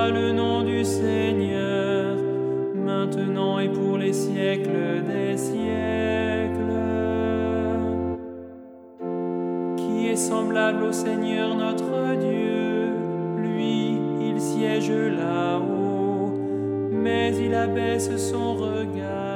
soit le nom du Seigneur, maintenant et pour les siècles des siècles. Qui est semblable au Seigneur notre Dieu? Lui, il siège là-haut, mais il abaisse son regard